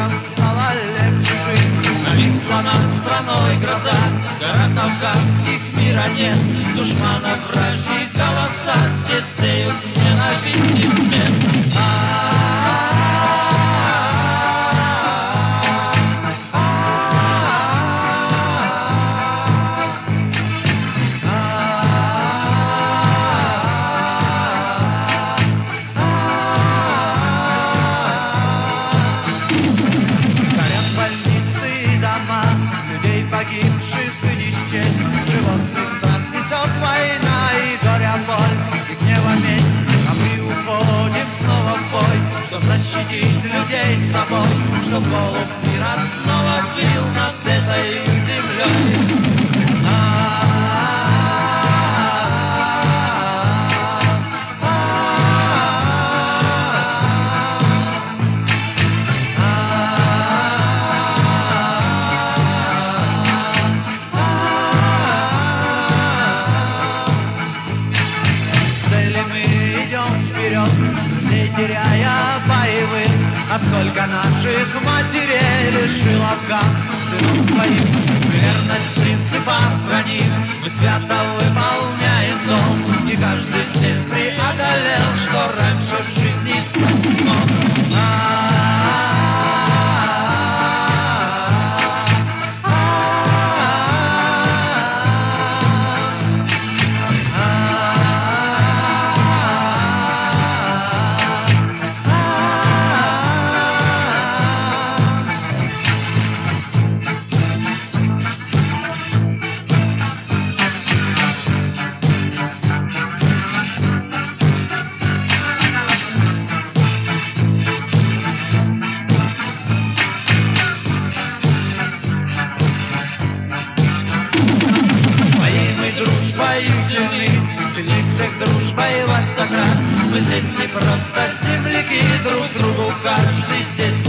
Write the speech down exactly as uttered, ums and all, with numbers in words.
ветром стало легче жить. Нависла над страной гроза, гора Кавказских мира нет. Душманов вражьи голоса здесь сеют ненависть и смерть. Погибших и не счесть, животный страх несет война и горя боль, и гнева месть. А мы уходим снова в бой, чтоб защитить людей собой, чтоб голубь мира снова взвил над этой землей. Теряя боевых, а сколько наших матерей лишил Афган сынов своих. Верность принципам храним, мы свято выполняем долг, и каждый здесь преодолел, что раньше в жизни не смог. Сильных всех дружбой во сто крат. Мы здесь не просто земляки, друг другу каждый здесь